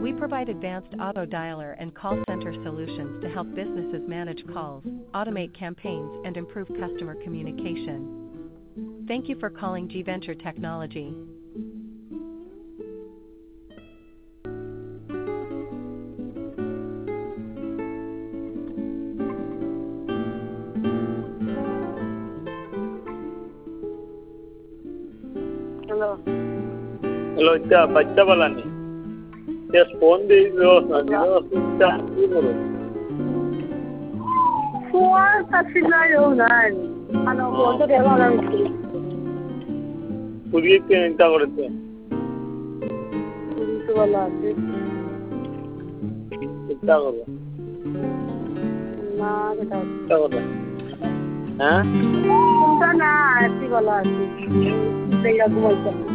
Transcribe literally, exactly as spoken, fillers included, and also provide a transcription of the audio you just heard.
We provide advanced auto dialer and call center solutions to help businesses manage calls, automate campaigns, and improve customer communication. Thank you for calling G Venture Technology. Hello. Hello, क्या बच्चा वाला नहीं क्या phone दे दो दिलो क्या की बोलो फोन तस्वीर यो nan ano फोन तो देवा ना पुलिस के इंटा करते पुलिस वाला है कितना करो ना बेटा कितना करो हाँ सुनता ना ऐसी वाला है तेरा को बोलता